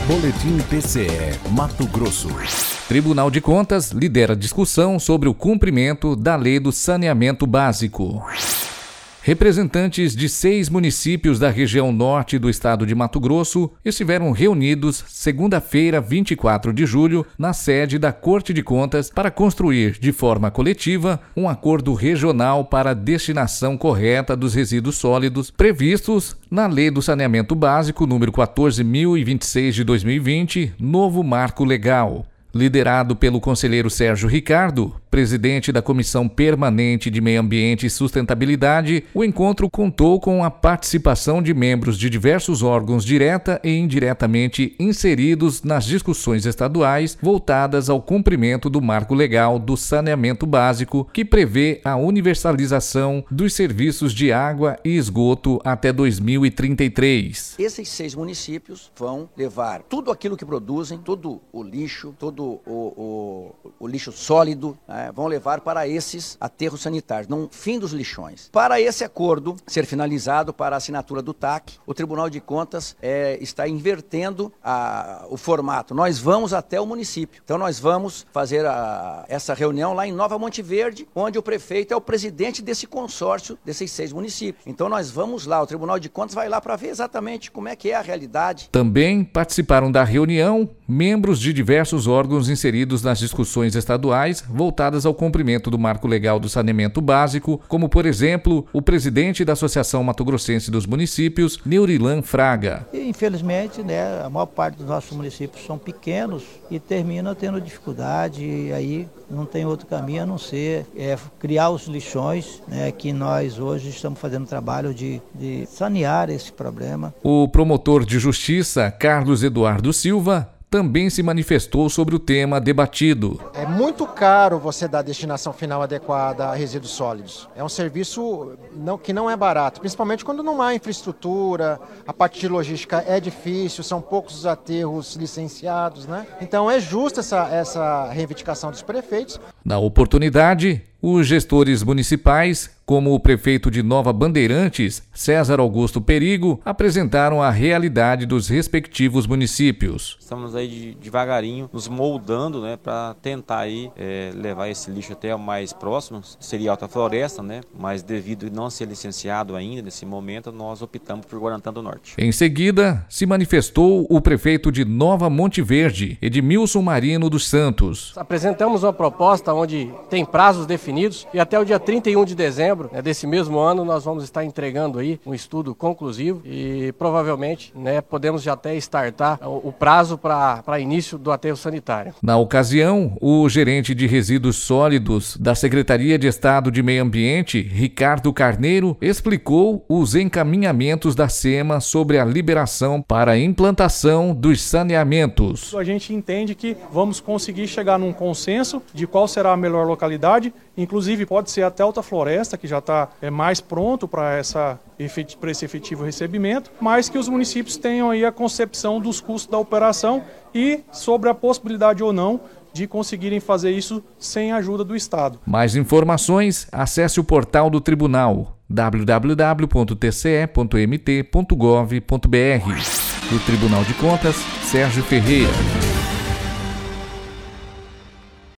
Boletim PCE Mato Grosso. Tribunal de Contas lidera discussão sobre o cumprimento da Lei do Saneamento Básico. Representantes de 6 municípios da região norte do estado de Mato Grosso estiveram reunidos segunda-feira, 24 de julho, na sede da Corte de Contas para construir, de forma coletiva, um acordo regional para a destinação correta dos resíduos sólidos previstos na Lei do Saneamento Básico número 14.026 de 2020, novo marco legal. Liderado pelo conselheiro Sérgio Ricardo, presidente da Comissão Permanente de Meio Ambiente e Sustentabilidade, o encontro contou com a participação de membros de diversos órgãos direta e indiretamente inseridos nas discussões estaduais voltadas ao cumprimento do marco legal do saneamento básico, que prevê a universalização dos serviços de água e esgoto até 2033. Esses 6 municípios vão levar tudo aquilo que produzem, todo o lixo, todo o lixo sólido, né, vão levar para esses aterros sanitários, no fim dos lixões. Para esse acordo ser finalizado para a assinatura do TAC, o Tribunal de Contas está invertendo o formato. Nós vamos até o município. Então nós vamos fazer essa reunião lá em Nova Monte Verde, onde o prefeito é o presidente desse consórcio, desses 6 municípios. Então nós vamos lá, o Tribunal de Contas vai lá para ver exatamente como é que é a realidade. Também participaram da reunião membros de diversos órgãos inseridos nas discussões estaduais voltadas ao cumprimento do marco legal do saneamento básico, como, por exemplo, o presidente da Associação Mato Grossense dos Municípios, Neurilan Fraga. E, infelizmente, a maior parte dos nossos municípios são pequenos e termina tendo dificuldade, e aí não tem outro caminho a não ser criar os lixões, que nós hoje estamos fazendo trabalho de sanear esse problema. O promotor de justiça, Carlos Eduardo Silva, também se manifestou sobre o tema debatido. É muito caro você dar a destinação final adequada a resíduos sólidos. É um serviço que não é barato, principalmente quando não há infraestrutura, a parte de logística é difícil, são poucos os aterros licenciados, né? Então é justa essa reivindicação dos prefeitos. Na oportunidade, os gestores municipais, como o prefeito de Nova Bandeirantes, César Augusto Perigo, apresentaram a realidade dos respectivos municípios. Estamos aí devagarinho nos moldando, para tentar aí levar esse lixo até o mais próximo, seria Alta Floresta, mas devido a não ser licenciado ainda nesse momento, nós optamos por Guarantã do Norte. Em seguida, se manifestou o prefeito de Nova Monte Verde, Edmilson Marino dos Santos. Apresentamos uma proposta onde tem prazos definidos e até o dia 31 de dezembro desse mesmo ano nós vamos estar entregando aí um estudo conclusivo e provavelmente podemos já até startar o prazo para início do aterro sanitário. Na ocasião, o gerente de resíduos sólidos da Secretaria de Estado de Meio Ambiente, Ricardo Carneiro, explicou os encaminhamentos da SEMA sobre a liberação para a implantação dos saneamentos. A gente entende que vamos conseguir chegar num consenso de qual será a melhor localidade, inclusive pode ser até Alta Floresta, que já está mais pronto para esse efetivo recebimento, mas que os municípios tenham aí a concepção dos custos da operação e sobre a possibilidade ou não de conseguirem fazer isso sem a ajuda do Estado. Mais informações, acesse o portal do Tribunal www.tce.mt.gov.br. Do Tribunal de Contas, Sérgio Ferreira.